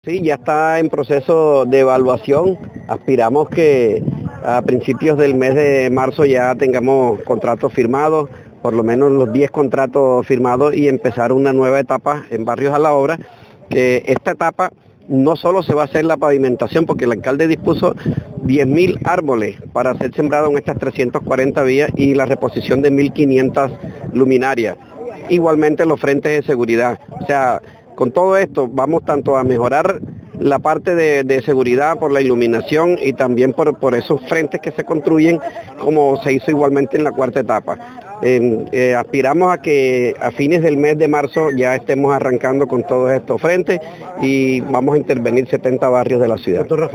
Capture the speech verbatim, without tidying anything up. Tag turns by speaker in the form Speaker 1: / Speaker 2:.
Speaker 1: Sí, ya está en proceso de evaluación. Aspiramos que a principios del mes de marzo ya tengamos contratos firmados, por lo menos los diez contratos firmados y empezar una nueva etapa en Barrios a la Obra, que esta etapa no solo se va a hacer la pavimentación, porque el alcalde dispuso diez mil árboles para ser sembrados en estas trescientas cuarenta vías y la reposición de mil quinientas luminarias. Igualmente los frentes de seguridad. O sea, con todo esto vamos tanto a mejorar la parte de, de seguridad por la iluminación y también por, por esos frentes que se construyen, como se hizo igualmente en la cuarta etapa. Eh, eh, aspiramos a que a fines del mes de marzo ya estemos arrancando con todos estos frentes y vamos a intervenir setenta barrios de la ciudad.